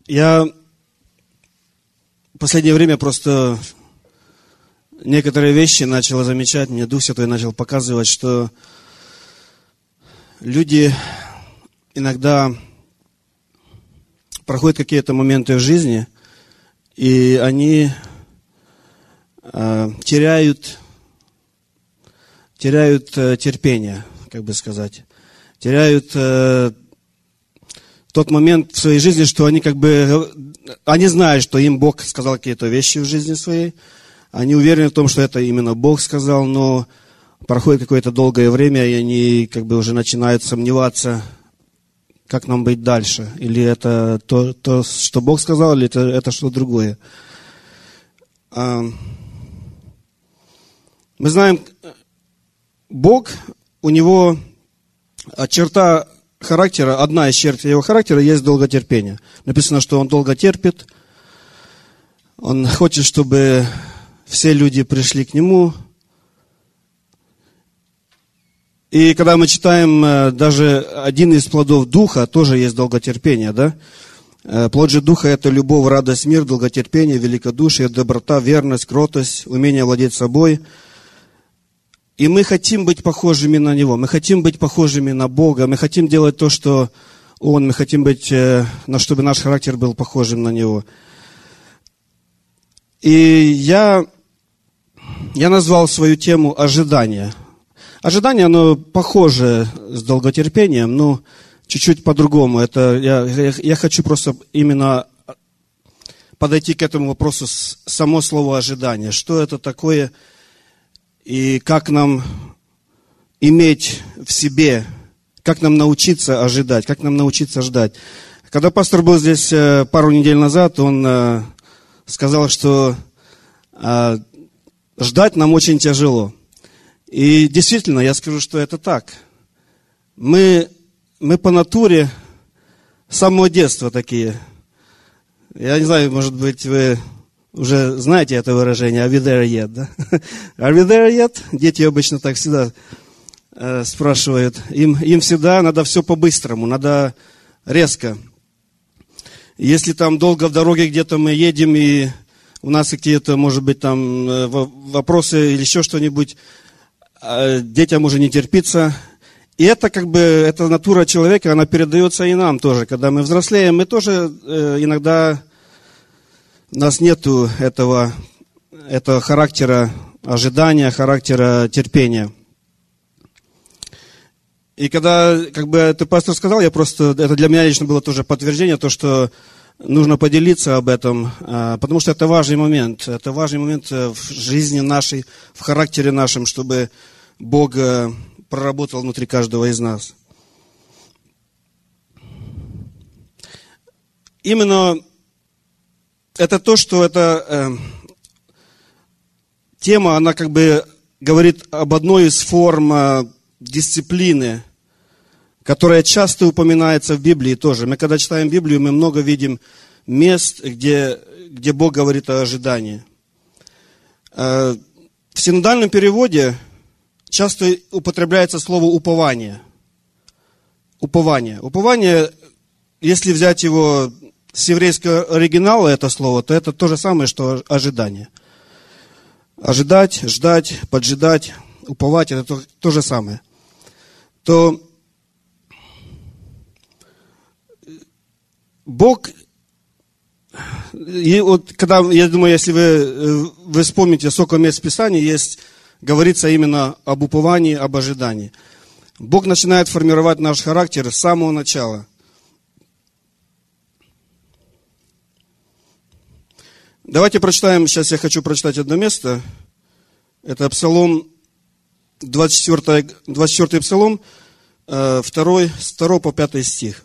Я в последнее время просто некоторые вещи начал замечать, мне Дух Святой начал показывать, что люди иногда проходят какие-то моменты в жизни, и они теряют терпение, как бы сказать. Теряют тот момент в своей жизни, что они знают, что им Бог сказал какие-то вещи в жизни своей. Они уверены в том, что это именно Бог сказал, но проходит какое-то долгое время, и они уже начинают сомневаться, как нам быть дальше. Или это то, что Бог сказал, или это что-то другое. Мы знаем, Бог, у него черта характера, одна из черт его характера есть долготерпение. Написано, что он долго терпит, он хочет, чтобы все люди пришли к нему. И когда мы читаем, даже один из плодов Духа тоже есть долготерпение, да? Плод же Духа – это любовь, радость, мир, долготерпение, великодушие, доброта, верность, кротость, умение владеть собой. И мы хотим быть похожими на Него, мы хотим быть похожими на Бога, мы хотим делать то, что Он, мы хотим быть, чтобы наш характер был похожим на Него. И я назвал свою тему «Ожидание». Ожидание, оно похоже с долготерпением, но чуть-чуть по-другому. Я хочу просто именно подойти к этому вопросу с само слово «ожидание». Что это такое и как нам иметь в себе, как нам научиться ожидать, как нам научиться ждать. Когда пастор был здесь пару недель назад, он сказал, что ждать нам очень тяжело. И действительно, я скажу, что это так. Мы по натуре с самого детства такие. Я не знаю, может быть, вы уже знаете это выражение «Are we there yet?» да? «Are we there yet?» Дети обычно так всегда спрашивают. Им всегда надо все по-быстрому, надо резко. Если там долго в дороге где-то мы едем, и у нас какие-то, может быть, там вопросы или еще что-нибудь, детям уже не терпится. И это эта натура человека, она передается и нам тоже. Когда мы взрослеем, мы тоже иногда, у нас нету этого характера ожидания, характера терпения. И когда это пастор сказал, это для меня лично было тоже подтверждение, то, что нужно поделиться об этом, потому что это важный момент. Это важный момент в жизни нашей, в характере нашем, чтобы Бог проработал внутри каждого из нас. Именно это то, что эта тема, она говорит об одной из форм дисциплины, которая часто упоминается в Библии тоже. Мы когда читаем Библию, мы много видим мест, где Бог говорит о ожидании. В синодальном переводе часто употребляется слово упование. Упование. Упование, если взять его с еврейского оригинала, это слово, то это то же самое, что ожидание. Ожидать, ждать, поджидать, уповать, это то же самое. То Бог, и я думаю, если вы вспомните, сколько мест в Писании есть, говорится именно об уповании, об ожидании. Бог начинает формировать наш характер с самого начала. Давайте прочитаем, сейчас я хочу прочитать одно место. Это Псалом, 24 Псалом, 2 по 5 стих.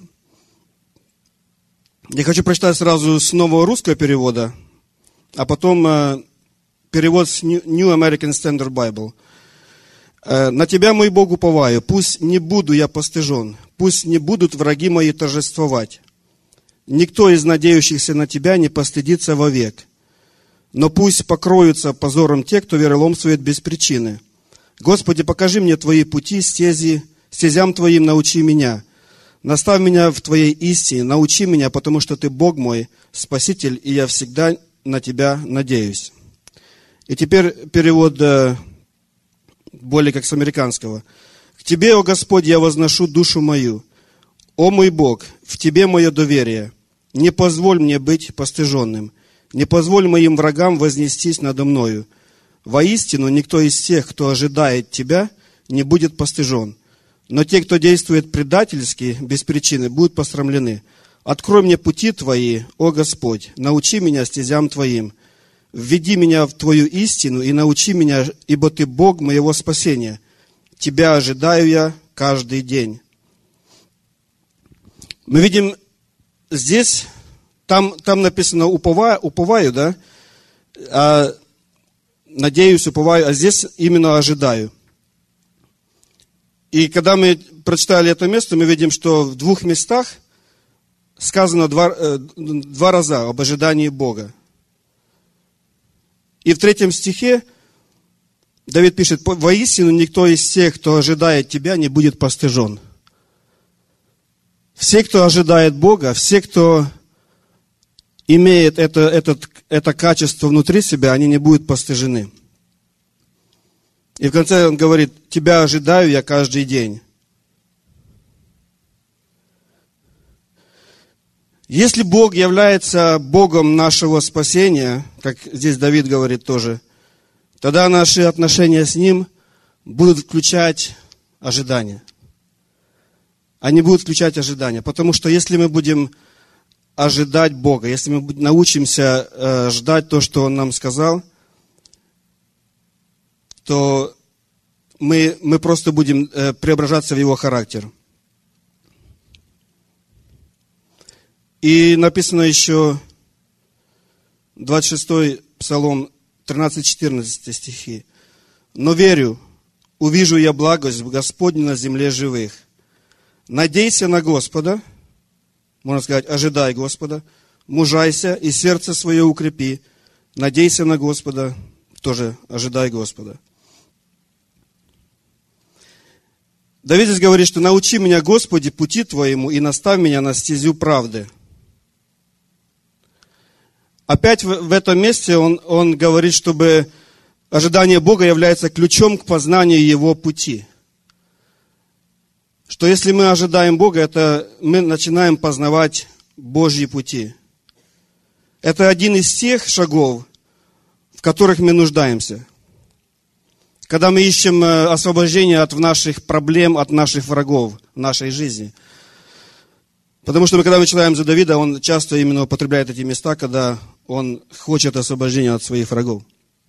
Я хочу прочитать сразу с нового русского перевода, а потом перевод с New American Standard Bible. «На Тебя, мой Бог, уповаю, пусть не буду я постыжен, пусть не будут враги мои торжествовать. Никто из надеющихся на Тебя не постыдится вовек, но пусть покроются позором те, кто вероломствует без причины. Господи, покажи мне Твои пути, стезям Твоим научи меня. Наставь меня в Твоей истине, научи меня, потому что Ты Бог мой, Спаситель, и я всегда на Тебя надеюсь. И теперь перевод более как с американского. К Тебе, о Господь, я возношу душу мою. О мой Бог, в Тебе мое доверие. Не позволь мне быть постыженным. Не позволь моим врагам вознестись надо мною. Воистину, никто из тех, кто ожидает Тебя, не будет постыжен. Но те, кто действует предательски, без причины, будут посрамлены. Открой мне пути Твои, о Господь, научи меня стезям Твоим. Введи меня в Твою истину и научи меня, ибо Ты Бог моего спасения. Тебя ожидаю я каждый день. Мы видим здесь, там написано уповаю, да? Надеюсь, уповаю, а здесь именно ожидаю. И когда мы прочитали это место, мы видим, что в двух местах сказано два раза об ожидании Бога. И в 3 стихе Давид пишет: «Воистину никто из тех, кто ожидает Тебя, не будет постыжен». Все, кто ожидает Бога, все, кто имеет это качество внутри себя, они не будут постыжены. И в конце он говорит: «Тебя ожидаю я каждый день». Если Бог является Богом нашего спасения, как здесь Давид говорит тоже, тогда наши отношения с Ним будут включать ожидание. Они будут включать ожидание. Потому что если мы будем ожидать Бога, если мы научимся ждать то, что Он нам сказал, то мы просто будем преображаться в Его характер. И написано еще 26 Псалом, 13-14 стихи. «Но верю, увижу я благость Господню на земле живых. Надейся на Господа», можно сказать, ожидай Господа, «мужайся и сердце свое укрепи, надейся на Господа», тоже ожидай Господа. Давид здесь говорит, что «научи меня, Господи, пути Твоему, и наставь меня на стезю правды». Опять в этом месте он говорит, чтобы ожидание Бога является ключом к познанию Его пути. Что если мы ожидаем Бога, это мы начинаем познавать Божьи пути. Это один из тех шагов, в которых мы нуждаемся. Когда мы ищем освобождение от наших проблем, от наших врагов в нашей жизни. Потому что когда мы читаем за Давида, он часто именно употребляет эти места, когда он хочет освобождения от своих врагов.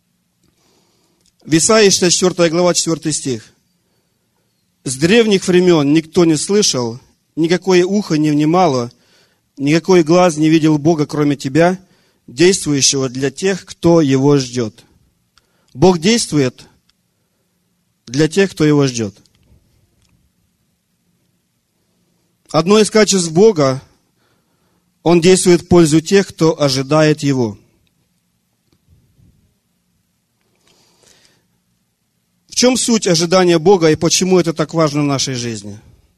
В Исаии 64 глава, 4 стих. «С древних времен никто не слышал, никакое ухо не внимало, никакой глаз не видел Бога, кроме Тебя, действующего для тех, кто Его ждет». Бог действует для тех, кто Его ждет. Одно из качеств Бога, Он действует в пользу тех, кто ожидает Его. В чем суть ожидания Бога и почему это так важно в нашей жизни?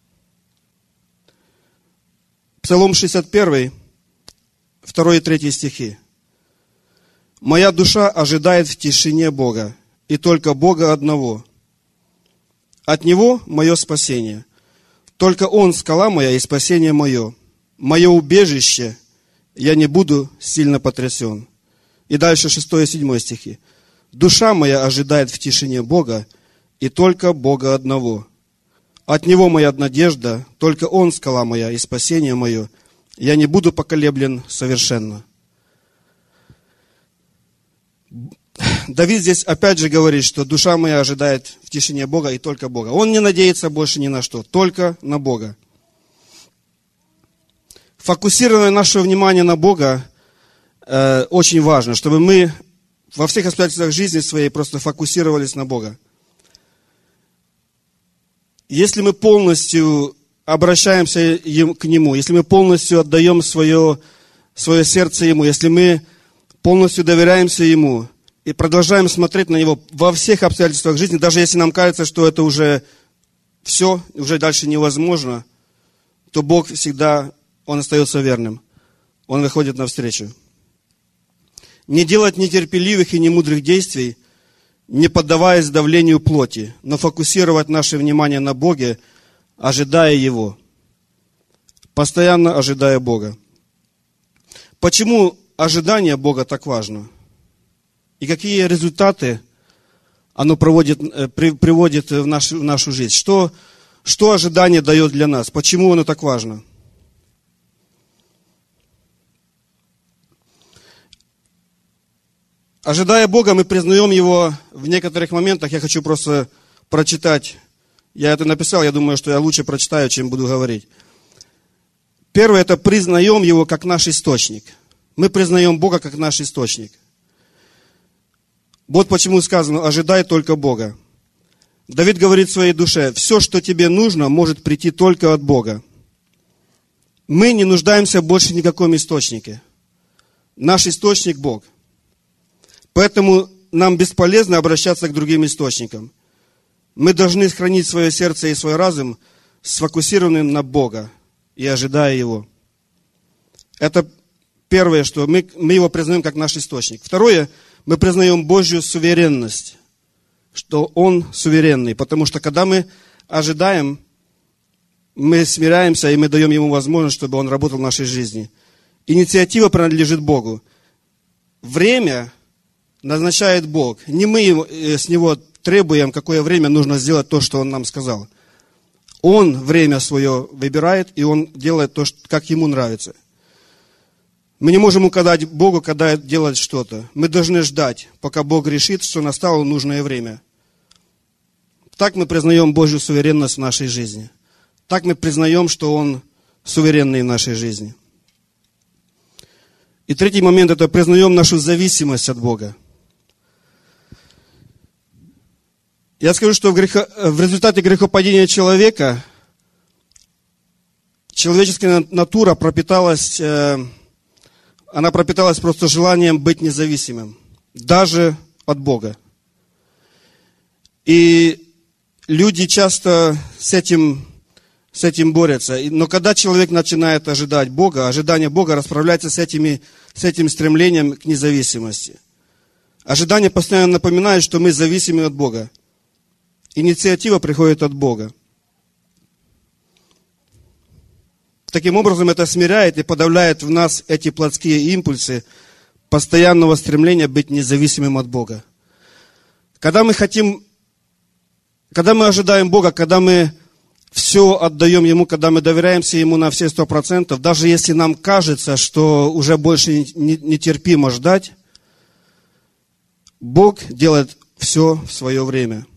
Псалом 61, 2 и 3 стихи. «Моя душа ожидает в тишине Бога, и только Бога одного. От Него мое спасение. Только Он скала моя и спасение мое. Мое убежище, я не буду сильно потрясен». И дальше 6 и 7 стихи. «Душа моя ожидает в тишине Бога, и только Бога одного. От Него моя надежда, только Он скала моя и спасение мое. Я не буду поколеблен совершенно». Давид здесь опять же говорит, что душа моя ожидает в тишине Бога и только Бога. Он не надеется больше ни на что, только на Бога. Фокусирование нашего внимания на Бога очень важно, чтобы мы во всех обстоятельствах жизни своей просто фокусировались на Бога. Если мы полностью обращаемся к Нему, если мы полностью отдаем свое сердце Ему, если мы полностью доверяемся Ему и продолжаем смотреть на Него во всех обстоятельствах жизни, даже если нам кажется, что это уже все, уже дальше невозможно, то Бог всегда, Он остается верным. Он выходит навстречу. Не делать нетерпеливых и немудрых действий, не поддаваясь давлению плоти, но фокусировать наше внимание на Боге, ожидая Его. Постоянно ожидая Бога. Почему ожидание Бога так важно? И какие результаты оно приводит в нашу жизнь? Что ожидание дает для нас? Почему оно так важно? Ожидая Бога, мы признаем Его в некоторых моментах. Я хочу просто прочитать. Я это написал, я думаю, что я лучше прочитаю, чем буду говорить. Первое, это признаем Его как наш источник. Мы признаем Бога как наш источник. Вот почему сказано, ожидай только Бога. Давид говорит своей душе, все, что тебе нужно, может прийти только от Бога. Мы не нуждаемся больше ни в каком источнике. Наш источник – Бог. Поэтому нам бесполезно обращаться к другим источникам. Мы должны сохранить свое сердце и свой разум сфокусированным на Бога и ожидая Его. Это первое, что мы Его признаем как наш источник. Второе, мы признаем Божью суверенность, что Он суверенный. Потому что когда мы ожидаем, мы смиряемся и мы даем Ему возможность, чтобы Он работал в нашей жизни. Инициатива принадлежит Богу. Время назначает Бог. Не мы с Него требуем, какое время нужно сделать то, что Он нам сказал. Он время свое выбирает, и Он делает то, как Ему нравится. Мы не можем указать Богу, когда делать что-то. Мы должны ждать, пока Бог решит, что настало нужное время. Так мы признаем Божью суверенность в нашей жизни. Так мы признаем, что Он суверенный в нашей жизни. И третий момент – это признаем нашу зависимость от Бога. Я скажу, что в результате грехопадения человека человеческая натура пропиталась просто желанием быть независимым, даже от Бога. И люди часто с этим борются. Но когда человек начинает ожидать Бога, ожидание Бога расправляется с этим стремлением к независимости. Ожидание постоянно напоминает, что мы зависимы от Бога. Инициатива приходит от Бога. Таким образом, это смиряет и подавляет в нас эти плотские импульсы постоянного стремления быть независимым от Бога. Когда мы ожидаем Бога, когда мы все отдаем Ему, когда мы доверяемся Ему на все 100%, даже если нам кажется, что уже больше нетерпимо ждать, Бог делает все в свое время.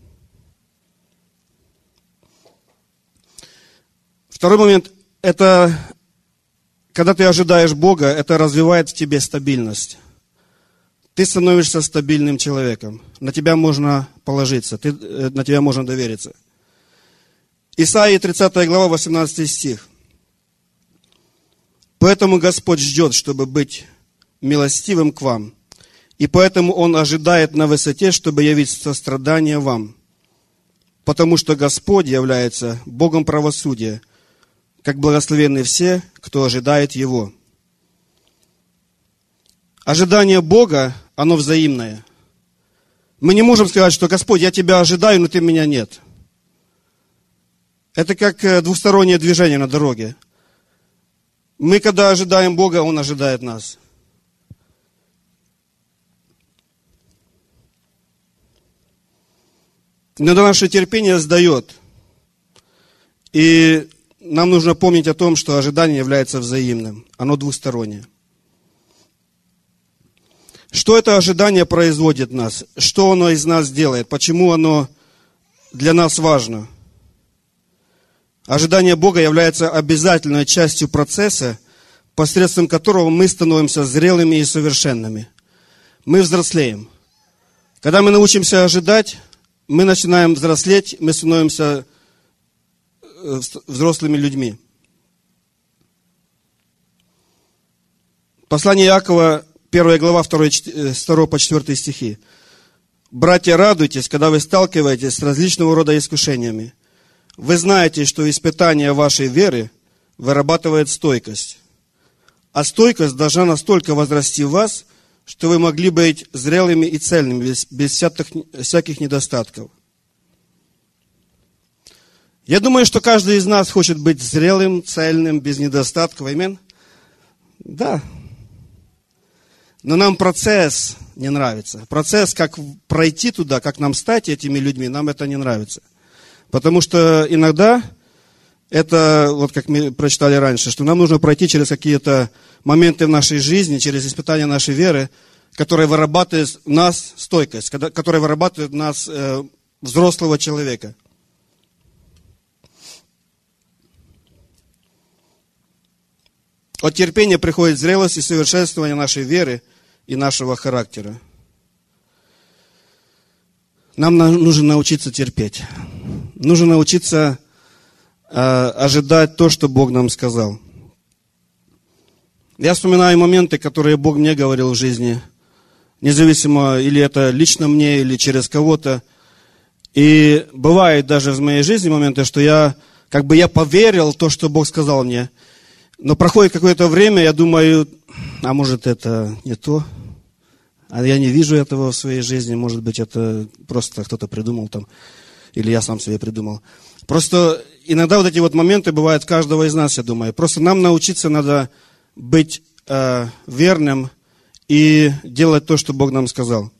Второй момент – это, когда ты ожидаешь Бога, это развивает в тебе стабильность. Ты становишься стабильным человеком. На тебя можно положиться, на тебя можно довериться. Исаии 30 глава, 18 стих. «Поэтому Господь ждет, чтобы быть милостивым к вам, и поэтому Он ожидает на высоте, чтобы явить сострадание вам. Потому что Господь является Богом правосудия, как благословенны все, кто ожидает Его». Ожидание Бога, оно взаимное. Мы не можем сказать, что Господь, я Тебя ожидаю, но Ты меня нет. Это как двустороннее движение на дороге. Мы, когда ожидаем Бога, Он ожидает нас. Иногда наше терпение сдает. И нам нужно помнить о том, что ожидание является взаимным. Оно двустороннее. Что это ожидание производит в нас? Что оно из нас делает? Почему оно для нас важно? Ожидание Бога является обязательной частью процесса, посредством которого мы становимся зрелыми и совершенными. Мы взрослеем. Когда мы научимся ожидать, мы начинаем взрослеть, мы становимся взрослыми людьми. Послание Иакова, 1 глава, 2 по 4 стихи. «Братья, радуйтесь, когда вы сталкиваетесь с различного рода искушениями. Вы знаете, что испытание вашей веры вырабатывает стойкость. А стойкость должна настолько возрасти в вас, что вы могли быть зрелыми и цельными, без всяких недостатков. Я думаю, что каждый из нас хочет быть зрелым, цельным, без недостатков. Аминь? Да. Но нам процесс не нравится. Процесс, как пройти туда, как нам стать этими людьми, нам это не нравится. Потому что иногда это, вот как мы прочитали раньше, что нам нужно пройти через какие-то моменты в нашей жизни, через испытания нашей веры, которые вырабатывают в нас стойкость, которые вырабатывают в нас взрослого человека. От терпения приходит зрелость и совершенствование нашей веры и нашего характера. Нам нужно научиться терпеть. Нужно научиться ожидать то, что Бог нам сказал. Я вспоминаю моменты, которые Бог мне говорил в жизни, независимо, или это лично мне, или через кого-то. И бывает даже в моей жизни моменты, что я поверил в то, что Бог сказал мне. Но проходит какое-то время, я думаю, а может это не то, а я не вижу этого в своей жизни, может быть это просто кто-то придумал там, или я сам себе придумал. Просто иногда вот эти вот моменты бывают у каждого из нас, я думаю. Просто нам научиться надо быть верным и делать то, что Бог нам сказал.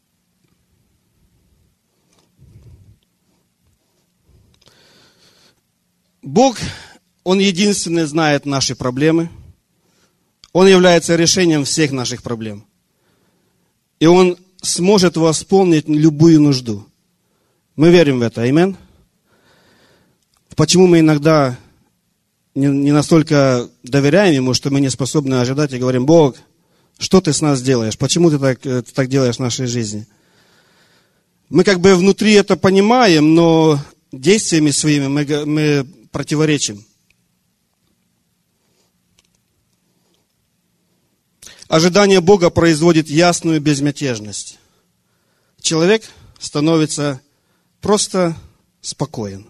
Бог, Он единственный знает наши проблемы. Он является решением всех наших проблем. И Он сможет восполнить любую нужду. Мы верим в это. Аминь. Почему мы иногда не настолько доверяем Ему, что мы не способны ожидать и говорим: Бог, что Ты с нас делаешь? Почему Ты так делаешь в нашей жизни? Мы внутри это понимаем, но действиями своими мы противоречим. Ожидание Бога производит ясную безмятежность. Человек становится просто спокоен.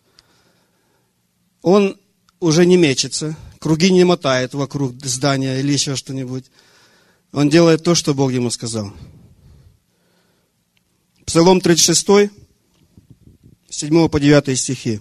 Он уже не мечется, круги не мотает вокруг здания или еще что-нибудь. Он делает то, что Бог ему сказал. Псалом 36, 7 по 9 стихи.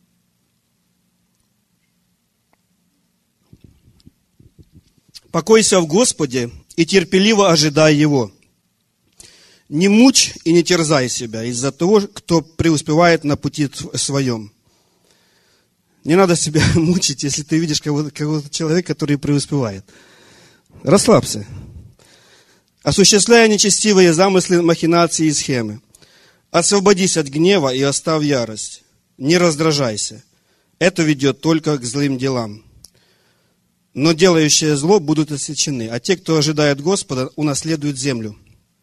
«Покойся в Господе и терпеливо ожидай Его. Не мучь и не терзай себя из-за того, кто преуспевает на пути своем». Не надо себя мучить, если ты видишь кого-то человека, который преуспевает. Расслабься. «Осуществляя нечестивые замыслы, махинации и схемы. Освободись от гнева и оставь ярость. Не раздражайся. Это ведет только к злым делам. Но делающие зло будут отсечены, а те, кто ожидает Господа, унаследуют землю».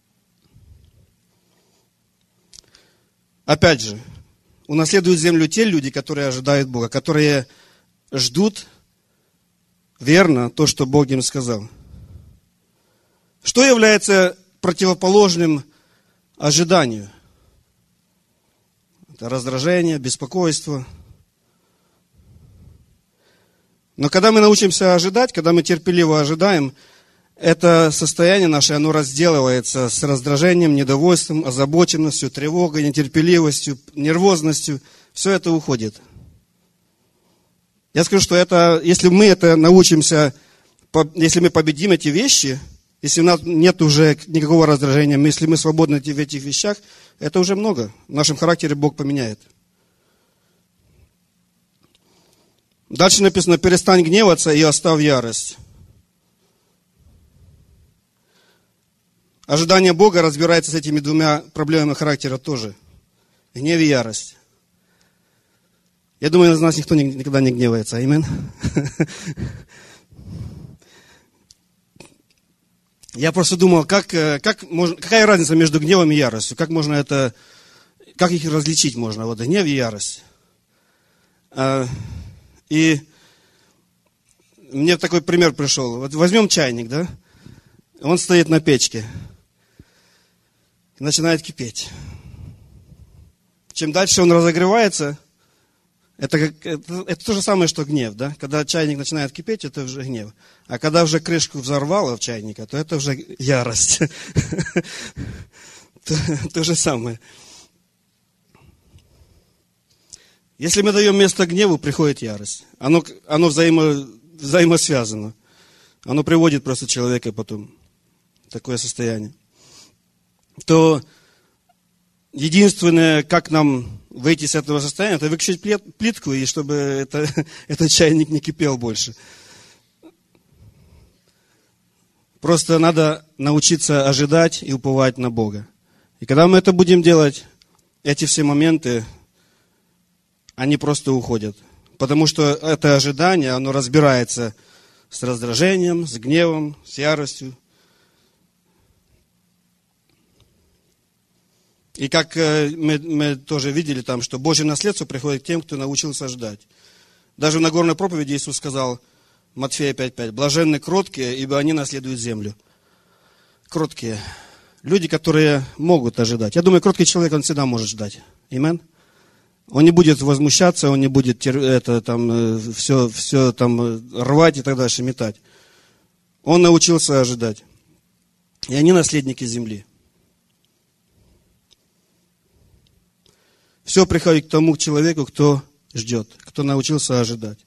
Опять же, унаследуют землю те люди, которые ожидают Бога, которые ждут верно то, что Бог им сказал. Что является противоположным ожиданию? Это раздражение, беспокойство. Но когда мы научимся ожидать, когда мы терпеливо ожидаем, это состояние наше, оно разделывается с раздражением, недовольством, озабоченностью, тревогой, нетерпеливостью, нервозностью. Все это уходит. Я скажу, что если мы это научимся, если мы победим эти вещи, если у нас нет уже никакого раздражения, если мы свободны в этих вещах, это уже много. В нашем характере Бог поменяет. Дальше написано: перестань гневаться и оставь ярость. Ожидание Бога разбирается с этими двумя проблемами характера тоже. Гнев и ярость. Я думаю, из нас никто никогда не гневается. Аминь. Я просто думал, какая разница между гневом и яростью? Как их различить можно? Вот гнев и ярость. И мне такой пример пришел. Вот возьмем чайник, да? Он стоит на печке. И начинает кипеть. Чем дальше он разогревается, Это то же самое, что гнев, да? Когда чайник начинает кипеть, это уже гнев. А когда уже крышку взорвало в чайника, то это уже ярость. То же самое. Если мы даем место гневу, приходит ярость. Оно взаимосвязано. Оно приводит просто человека потом в такое состояние. То единственное, как нам выйти с этого состояния, это выключить плитку, и чтобы этот чайник не кипел больше. Просто надо научиться ожидать и уповать на Бога. И когда мы это будем делать, эти все моменты, они просто уходят. Потому что это ожидание, оно разбирается с раздражением, с гневом, с яростью. И как мы тоже видели там, что Божье наследство приходит к тем, кто научился ждать. Даже в Нагорной проповеди Иисус сказал, Матфея 5:5, «Блаженны кроткие, ибо они наследуют землю». Кроткие. Люди, которые могут ожидать. Я думаю, кроткий человек, он всегда может ждать. Амен? Он не будет возмущаться, он не будет все рвать и так дальше, метать. Он научился ожидать. И они наследники земли. Все приходит к тому человеку, кто ждет, кто научился ожидать.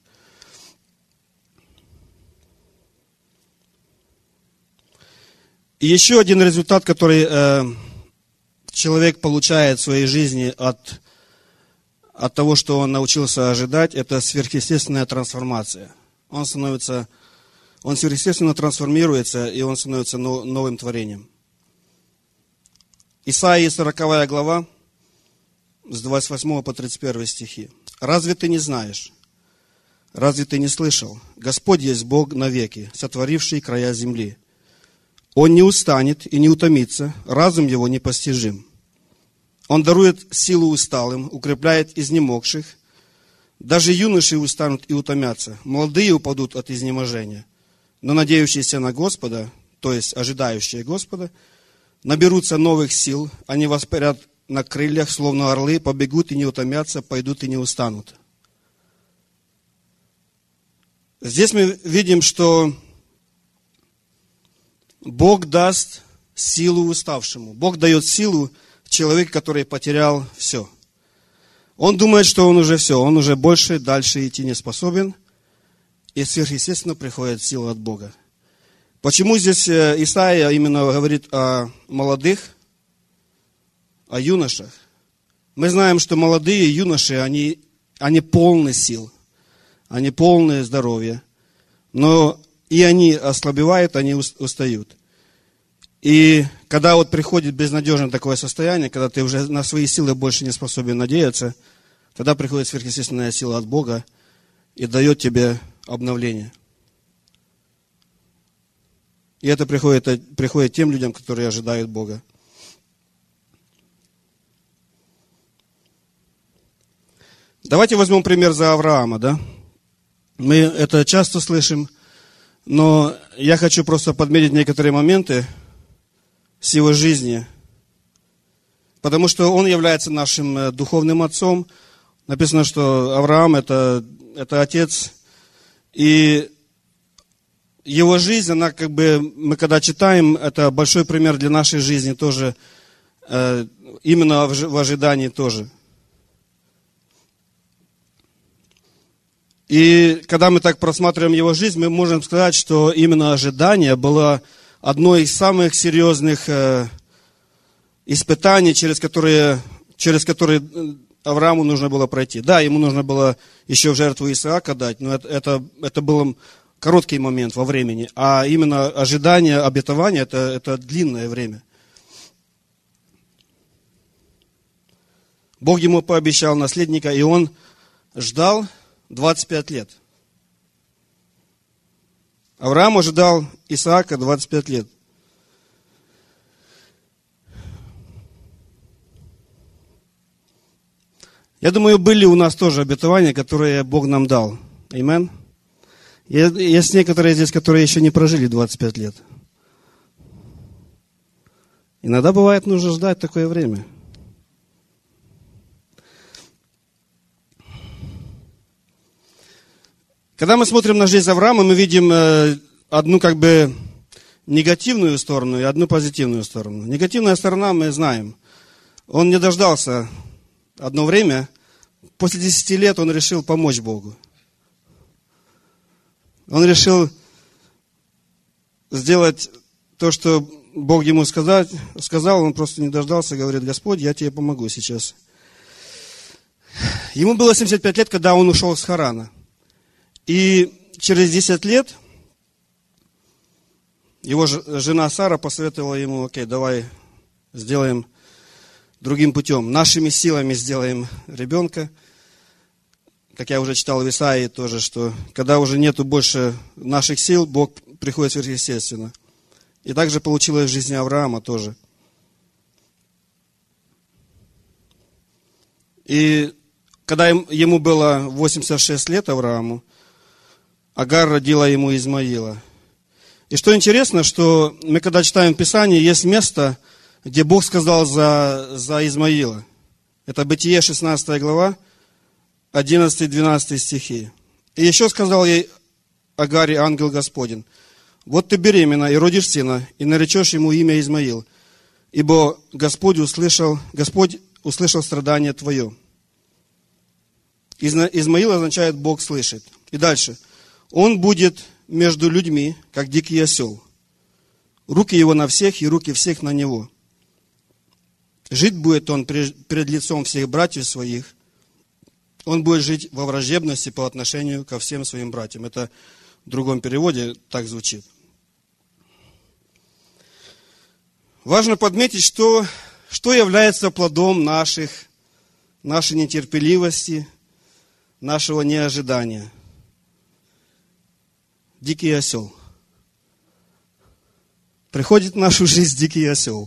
И еще один результат, который человек получает в своей жизни от того, что он научился ожидать, это сверхъестественная трансформация. Он сверхъестественно трансформируется, и он становится новым творением. Исаии 40 глава, с 28 по 31 стихи. «Разве ты не знаешь? Разве ты не слышал? Господь есть Бог навеки, сотворивший края земли. Он не устанет и не утомится, разум его непостижим. Он дарует силу усталым, укрепляет изнемогших. Даже юноши устанут и утомятся, молодые упадут от изнеможения. Но надеющиеся на Господа, то есть ожидающие Господа, наберутся новых сил, они воспарят на крыльях, словно орлы, побегут и не утомятся, пойдут и не устанут». Здесь мы видим, что Бог даст силу уставшему. Бог дает силу человеку, который потерял все. Он думает, что он уже все, он уже больше, дальше идти не способен. И сверхъестественно приходит сила от Бога. Почему здесь Исаия именно говорит о молодых, о юношах? Мы знаем, что молодые юноши, они полны сил, они полны здоровья, но и они ослабевают, они устают. И когда вот приходит безнадежное такое состояние, когда ты уже на свои силы больше не способен надеяться, тогда приходит сверхъестественная сила от Бога и дает тебе обновление. И это приходит тем людям, которые ожидают Бога. Давайте возьмем пример за Авраама, да? Мы это часто слышим, но я хочу просто подметить некоторые моменты с его жизни, потому что он является нашим духовным отцом. Написано, что Авраам это отец, и его жизнь, она как бы, мы когда читаем, это большой пример для нашей жизни тоже, именно в ожидании тоже. И когда мы так просматриваем его жизнь, мы можем сказать, что именно ожидание было одной из самых серьезных испытаний, через которые Аврааму нужно было пройти. Да, ему нужно было еще в жертву Исаака дать, но это был короткий момент во времени. А именно ожидание обетования, это длинное время. Бог ему пообещал наследника, и он ждал 25 лет. Авраам ожидал Исаака 25 лет. Я думаю, были у нас тоже обетования, которые Бог нам дал. Амен. Есть некоторые здесь, которые еще не прожили 25 лет. Иногда бывает нужно ждать такое время. Когда мы смотрим на жизнь Авраама, мы видим одну как бы негативную сторону и одну позитивную сторону. Негативная сторона мы знаем. Он не дождался одно время. После 10 лет он решил помочь Богу. Он решил сделать то, что Бог ему сказал. Он просто не дождался, говорит: Господь, я тебе помогу сейчас. Ему было 75 лет, когда он ушел с Харана. И через 10 лет его жена Сара посоветовала ему: окей, давай сделаем другим путем. Нашими силами сделаем ребенка. Как я уже читал в Исаии тоже, что когда уже нету больше наших сил, Бог приходит сверхъестественно. И также получилось в жизни Авраама тоже. И когда ему было 86 лет, Аврааму, Агар родила ему Измаила. И что интересно, что мы когда читаем Писание, есть место, где Бог сказал за Измаила. Это Бытие, 16 глава, 11-12 стихи. И еще сказал ей Агаре ангел Господень: вот ты беременна и родишь сына, и наречешь ему имя Измаил, ибо Господь услышал страдание твое. Измаил означает Бог слышит. И дальше. Он будет между людьми, как дикий осел. Руки его на всех, и руки всех на него. Жить будет он перед лицом всех братьев своих. Он будет жить во враждебности по отношению ко всем своим братьям. Это в другом переводе так звучит. Важно подметить, что является плодом нашей нетерпеливости, нашего неожидания. Дикий осел. Приходит в нашу жизнь дикий осел.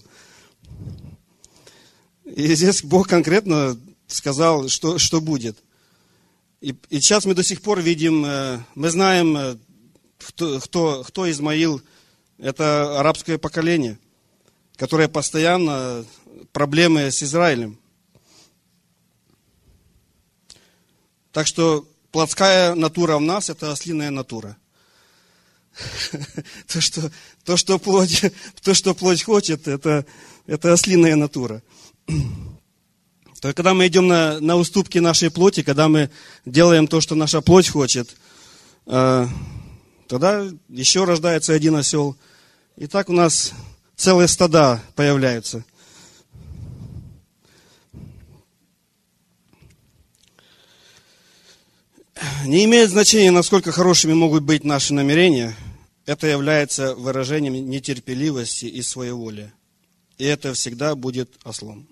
И здесь Бог конкретно сказал, что будет. И сейчас мы до сих пор видим, мы знаем, кто Измаил. Это арабское поколение, которое постоянно проблемы с Израилем. Так что плотская натура в нас – это ослиная натура. То, что плоть хочет, это ослиная натура. То есть, когда мы идем на уступки нашей плоти, когда мы делаем то, что наша плоть хочет, тогда еще рождается один осел. И так у нас целые стада появляются. Не имеет значения, насколько хорошими могут быть наши намерения. Это является выражением нетерпеливости и своеволия. И это всегда будет ослом.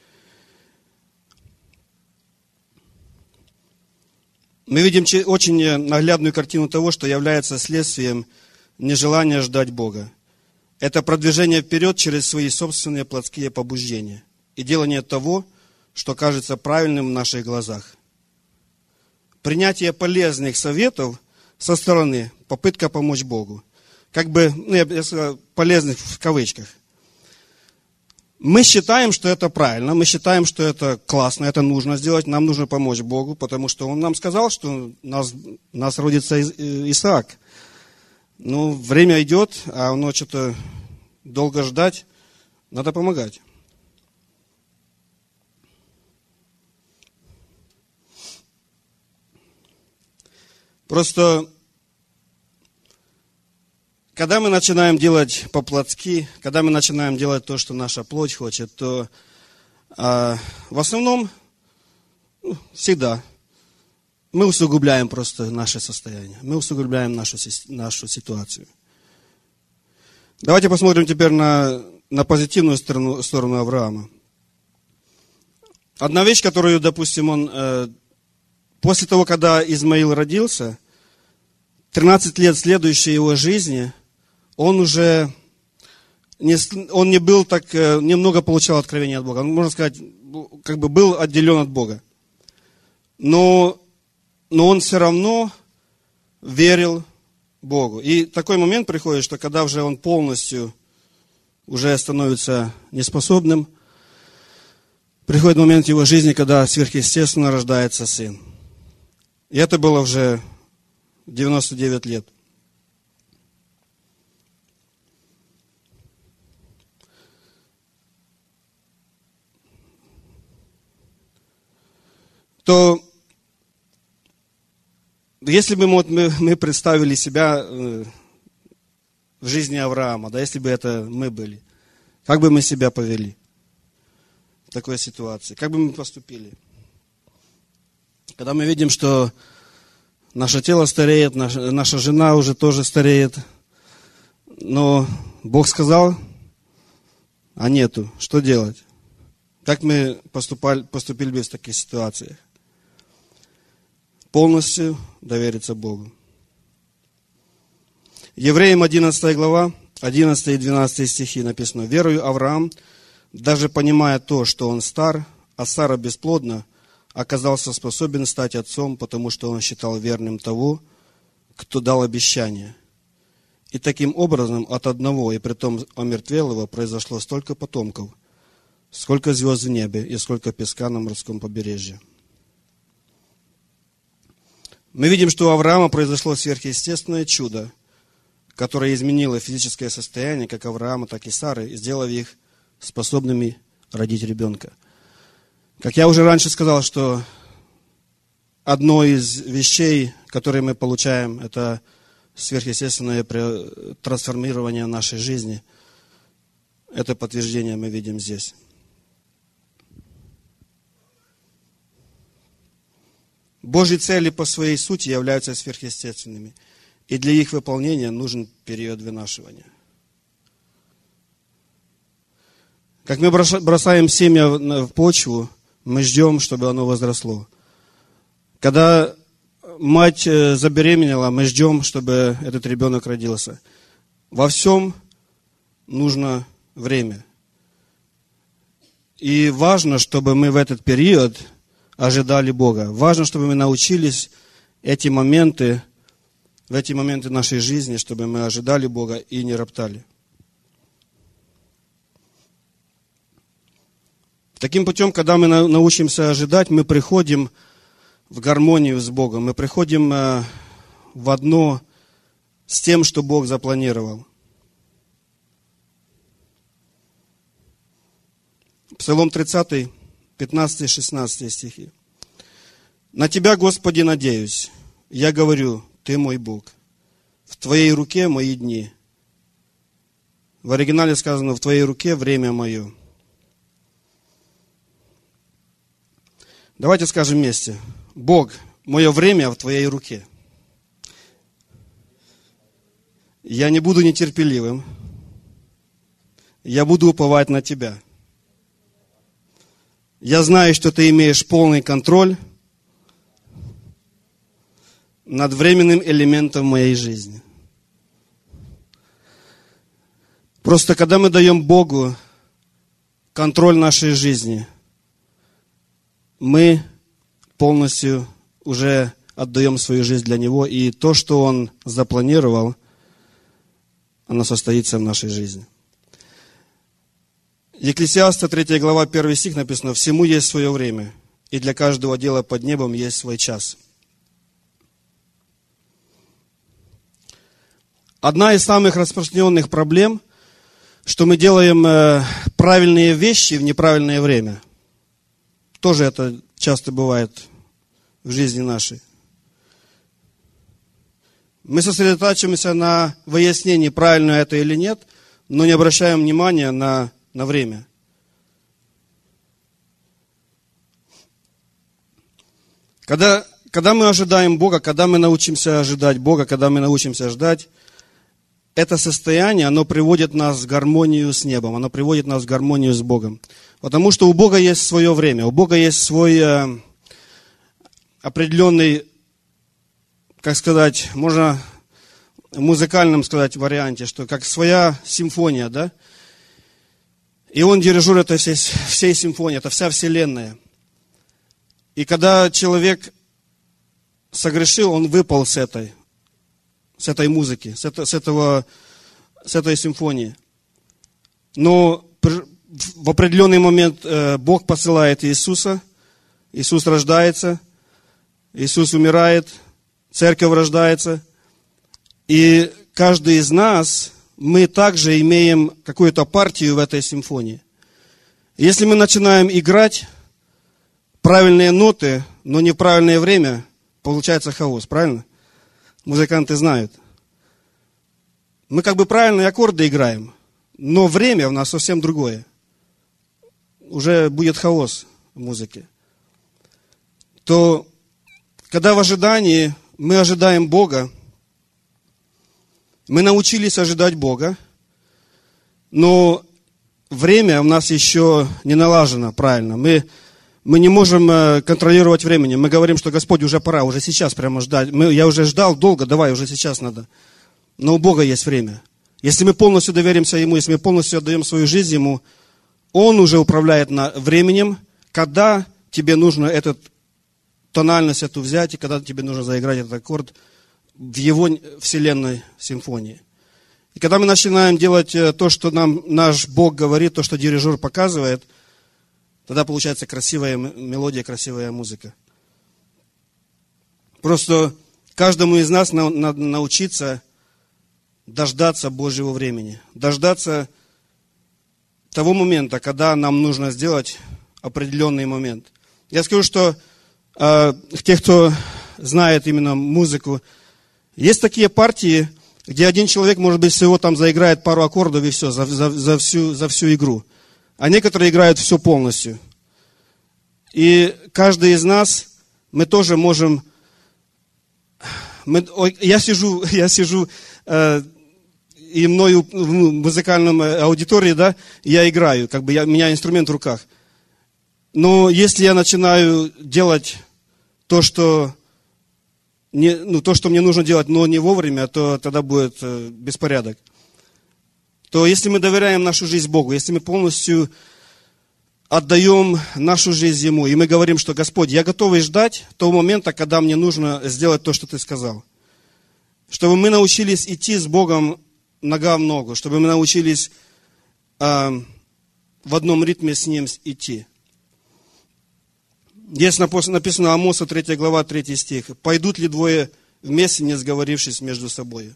Мы видим очень наглядную картину того, что является следствием нежелания ждать Бога. Это продвижение вперед через свои собственные плотские побуждения и делание того, что кажется правильным в наших глазах. Принятие полезных советов со стороны, попытка помочь Богу. Как бы, я сказал, полезных в кавычках. Мы считаем, что это правильно, мы считаем, что это классно, это нужно сделать, нам нужно помочь Богу, потому что Он нам сказал, что у нас родится Исаак. Ну, время идет, а оно что-то долго ждать, надо помогать. Просто, когда мы начинаем делать по-плотски, когда мы начинаем делать то, что наша плоть хочет, то в основном, всегда, мы усугубляем просто наше состояние, мы усугубляем нашу ситуацию. Давайте посмотрим теперь на позитивную сторону Авраама. Одна вещь, которую, допустим, он... После того, когда Измаил родился, 13 лет следующей его жизни, он не был так, немного получал откровение от Бога. Он, можно сказать, как бы был отделен от Бога. Но он все равно верил Богу. И такой момент приходит, что когда уже он полностью уже становится неспособным, приходит момент в его жизни, когда сверхъестественно рождается сын. И это было уже 99 лет. То если бы мы представили себя в жизни Авраама, да, если бы это мы были, как бы мы себя повели в такой ситуации? Как бы мы поступили? Когда мы видим, что наше тело стареет, наша жена уже тоже стареет, но Бог сказал, а нету, что делать? Как мы поступили бы в таких ситуациях? Полностью довериться Богу. Евреям 11 глава, 11 и 12 стихи написано: «Верою Авраам, даже понимая то, что он стар, а Сара бесплодна, оказался способен стать отцом, потому что он считал верным того, кто дал обещание. И таким образом от одного, и притом омертвелого, произошло столько потомков, сколько звезд в небе и сколько песка на морском побережье». Мы видим, что у Авраама произошло сверхъестественное чудо, которое изменило физическое состояние как Авраама, так и Сары, сделав их способными родить ребенка. Как я уже раньше сказал, что одно из вещей, которые мы получаем, это сверхъестественное трансформирование нашей жизни. Это подтверждение мы видим здесь. Божьи цели по своей сути являются сверхъестественными, и для их выполнения нужен период вынашивания. Как мы бросаем семя в почву, мы ждем, чтобы оно возросло. Когда мать забеременела, мы ждем, чтобы этот ребенок родился. Во всем нужно время. И важно, чтобы мы в этот период ожидали Бога. Важно, чтобы мы научились в эти моменты нашей жизни, чтобы мы ожидали Бога и не роптали. Таким путем, когда мы научимся ожидать, мы приходим в гармонию с Богом, мы приходим в одно с тем, что Бог запланировал. Псалом 30, 15-16 стихи. «На Тебя, Господи, надеюсь. Я говорю, Ты мой Бог. В Твоей руке мои дни». В оригинале сказано: «В Твоей руке время мое». Давайте скажем вместе: Бог, мое время в Твоей руке. Я не буду нетерпеливым. Я буду уповать на Тебя. Я знаю, что Ты имеешь полный контроль над временным элементом моей жизни. Просто когда мы даем Богу контроль нашей жизни, мы полностью уже отдаем свою жизнь для Него, и то, что Он запланировал, оно состоится в нашей жизни. Екклесиаста 3 глава 1 стих написано: «Всему есть свое время, и для каждого дела под небом есть свой час». Одна из самых распространенных проблем, что мы делаем правильные вещи в неправильное время. Тоже это часто бывает в жизни нашей. Мы сосредотачиваемся на выяснении, правильно это или нет, но не обращаем внимания на время. Когда мы ожидаем Бога, когда мы научимся ожидать Бога, когда мы научимся ждать, это состояние, оно приводит нас в гармонию с небом, оно приводит нас в гармонию с Богом. Потому что у Бога есть свое время, у Бога есть свой определенный, как сказать, можно в музыкальном сказать варианте, что как своя симфония, да? И Он дирижер этой всей симфонии, это вся вселенная. И когда человек согрешил, он выпал с этой музыки, с этой симфонии. Но в определенный момент Бог посылает Иисуса, Иисус рождается, Иисус умирает, церковь рождается. И каждый из нас, мы также имеем какую-то партию в этой симфонии. Если мы начинаем играть правильные ноты, но не в правильное время, получается хаос, правильно? Музыканты знают. Мы как бы правильные аккорды играем, но время у нас совсем другое. Уже будет хаос в музыке. То, когда в ожидании мы ожидаем Бога, мы научились ожидать Бога, но время у нас еще не налажено правильно. Мы не можем контролировать времени. Мы говорим, что Господь, уже пора, уже сейчас прямо ждать. Я уже ждал долго, давай, уже сейчас надо. Но у Бога есть время. Если мы полностью доверимся Ему, если мы полностью отдаем свою жизнь Ему, Он уже управляет временем, когда тебе нужно эту тональность эту взять, и когда тебе нужно заиграть этот аккорд в Его вселенной симфонии. И когда мы начинаем делать то, что нам наш Бог говорит, то, что дирижер показывает, тогда получается красивая мелодия, красивая музыка. Просто каждому из нас надо научиться дождаться Божьего времени. Дождаться того момента, когда нам нужно сделать определенный момент. Я скажу, что те, кто знает именно музыку, есть такие партии, где один человек, может быть, всего там заиграет пару аккордов и все, за всю игру. А некоторые играют все полностью. И каждый из нас, мы тоже можем... Я сижу и мною в музыкальном аудитории, да, я играю, у меня инструмент в руках. Но если я начинаю делать то, что мне нужно делать, но не вовремя, то тогда будет беспорядок. То если мы доверяем нашу жизнь Богу, если мы полностью отдаем нашу жизнь Ему, и мы говорим, что Господь, я готов ждать того момента, когда мне нужно сделать то, что Ты сказал. Чтобы мы научились идти с Богом нога в ногу, чтобы мы научились в одном ритме с Ним идти. Здесь написано Амоса 3 глава, 3 стих. «Пойдут ли двое вместе, не сговорившись между собой?»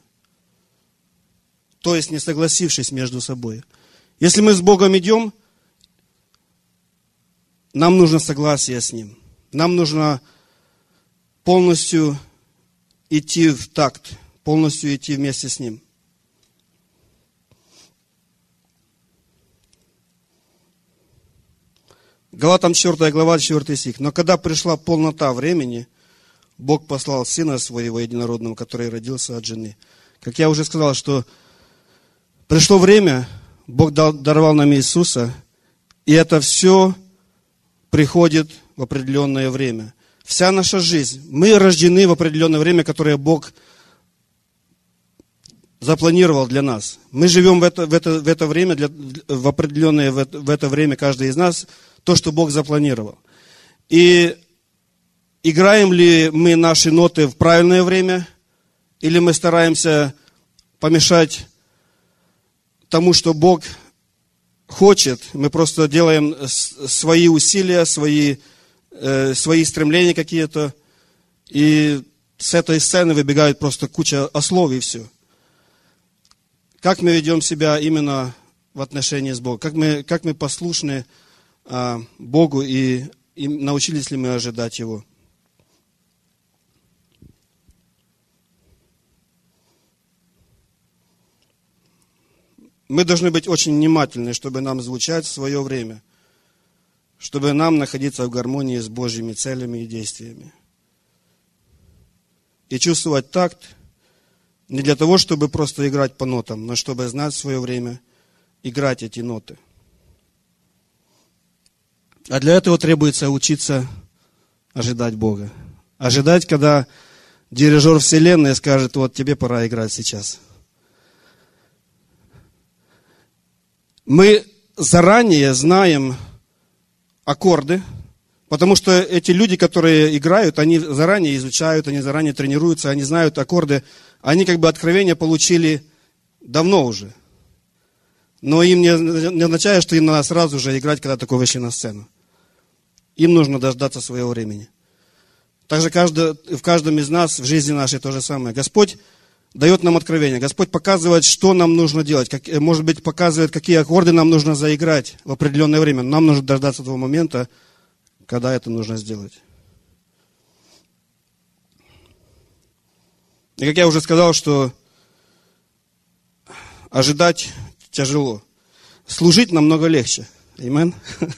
То есть, не согласившись между собой. Если мы с Богом идем, нам нужно согласие с Ним. Нам нужно полностью идти в такт, полностью идти вместе с Ним. Галатам 4 глава, 4 стих. «Но когда пришла полнота времени, Бог послал Сына Своего Единородного, который родился от жены». Как я уже сказал, что пришло время, Бог даровал нам Иисуса, и это все приходит в определенное время. Вся наша жизнь, мы рождены в определенное время, которое Бог запланировал для нас. Мы живем в это время, в определенное в это время каждый из нас, то, что Бог запланировал. И играем ли мы наши ноты в правильное время, или мы стараемся помешать тому, что Бог хочет, мы просто делаем свои усилия, свои стремления какие-то, и с этой сцены выбегает просто куча ослов и все. Как мы ведем себя именно в отношении с Богом? Как мы послушны Богу и научились ли мы ожидать Его? Мы должны быть очень внимательны, чтобы нам звучать в свое время, чтобы нам находиться в гармонии с Божьими целями и действиями. И чувствовать такт не для того, чтобы просто играть по нотам, но чтобы знать в свое время, играть эти ноты. А для этого требуется учиться ожидать Бога. Ожидать, когда дирижер вселенной скажет, вот тебе пора играть сейчас. Мы заранее знаем аккорды, потому что эти люди, которые играют, они заранее изучают, они заранее тренируются, они знают аккорды. Они откровения получили давно уже. Но им не означает, что им надо сразу же играть, когда только вышли на сцену. Им нужно дождаться своего времени. Также в каждом из нас, в жизни нашей то же самое. Господь дает нам откровение. Господь показывает, что нам нужно делать. Может быть, показывает, какие аккорды нам нужно заиграть в определенное время. Нам нужно дождаться того момента, когда это нужно сделать. И как я уже сказал, что ожидать тяжело. Служить намного легче. Аминь.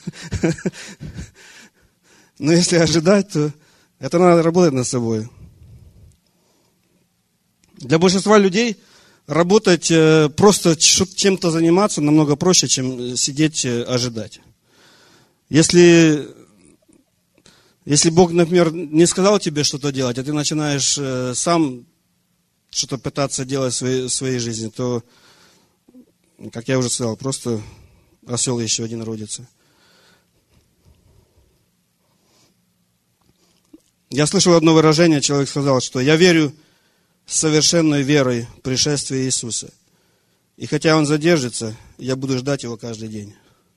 Но если ожидать, то это надо работать над собой. Для большинства людей работать, просто чем-то заниматься намного проще, чем сидеть, ожидать. Если Бог, например, не сказал тебе что-то делать, а ты начинаешь сам что-то пытаться делать в своей жизни, то, как я уже сказал, просто осел еще один родится. Я слышал одно выражение, человек сказал, что я верю совершенной верой в пришествие Иисуса. И хотя Он задержится, я буду ждать Его каждый день.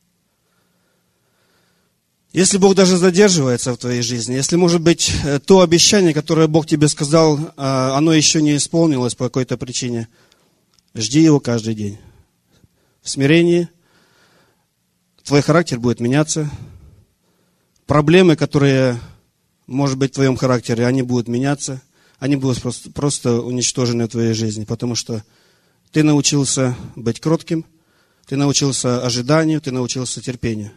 Если Бог даже задерживается в твоей жизни, если, может быть, то обещание, которое Бог тебе сказал, оно еще не исполнилось по какой-то причине, жди Его каждый день. В смирении твой характер будет меняться. Проблемы, которые, может быть, в твоем характере, они будут меняться. Они будут просто уничтожены в твоей жизни, потому что ты научился быть кротким, ты научился ожиданию, ты научился терпению.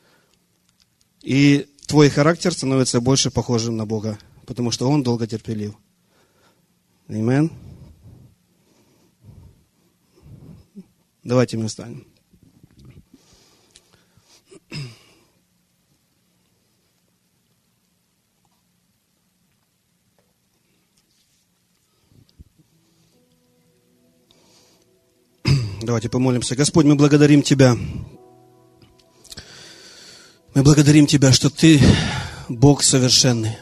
И твой характер становится больше похожим на Бога, потому что Он долготерпелив. Аминь. Давайте мы встанем. Давайте помолимся. Господь, мы благодарим Тебя. Мы благодарим Тебя, что Ты Бог совершенный.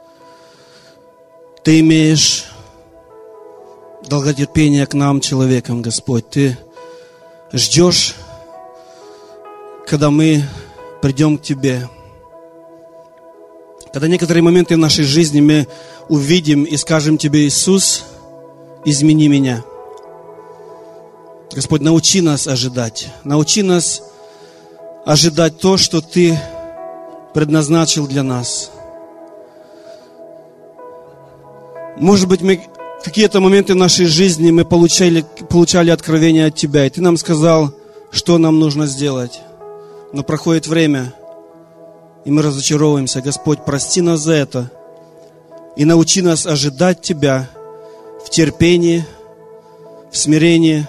Ты имеешь долготерпение к нам, человекам, Господь. Ты ждешь, когда мы придем к Тебе. Когда некоторые моменты в нашей жизни мы увидим и скажем Тебе: Иисус, измени меня. Господь, научи нас ожидать. Научи нас ожидать то, что Ты предназначил для нас. Может быть, мы в какие-то моменты в нашей жизни мы получали откровение от Тебя, и Ты нам сказал, что нам нужно сделать. Но проходит время, и мы разочаровываемся. Господь, прости нас за это. И научи нас ожидать Тебя в терпении, в смирении,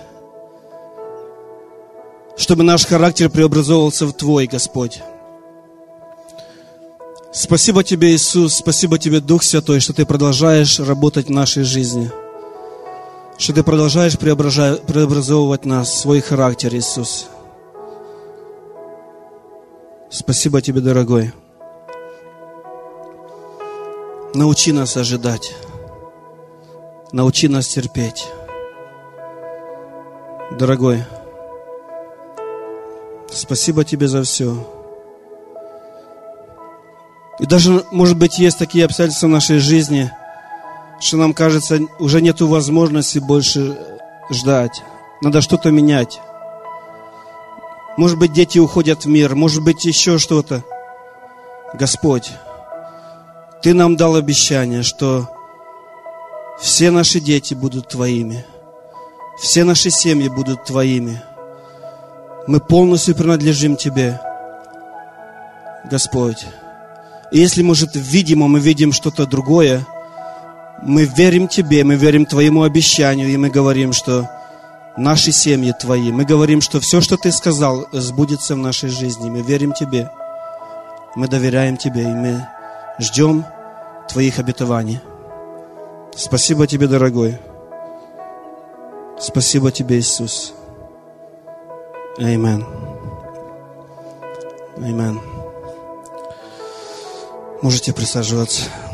чтобы наш характер преобразовывался в Твой, Господь. Спасибо Тебе, Иисус, спасибо Тебе, Дух Святой, что Ты продолжаешь работать в нашей жизни, что Ты продолжаешь преобразовывать нас, свой характер, Иисус. Спасибо Тебе, дорогой. Научи нас ожидать, научи нас терпеть. Дорогой, спасибо Тебе за все. И даже, может быть, есть такие обстоятельства в нашей жизни, что нам кажется, уже нету возможности больше ждать. Надо что-то менять. Может быть, дети уходят в мир, может быть, еще что-то. Господь, Ты нам дал обещание, что все наши дети будут Твоими, все наши семьи будут Твоими. Мы полностью принадлежим Тебе, Господь. И если, может, видимо, мы видим что-то другое, мы верим Тебе, мы верим Твоему обещанию, и мы говорим, что наши семьи Твои. Мы говорим, что все, что Ты сказал, сбудется в нашей жизни. Мы верим Тебе, мы доверяем Тебе, и мы ждем Твоих обетований. Спасибо Тебе, дорогой. Спасибо Тебе, Иисус. Аминь. Аминь. Можете присаживаться.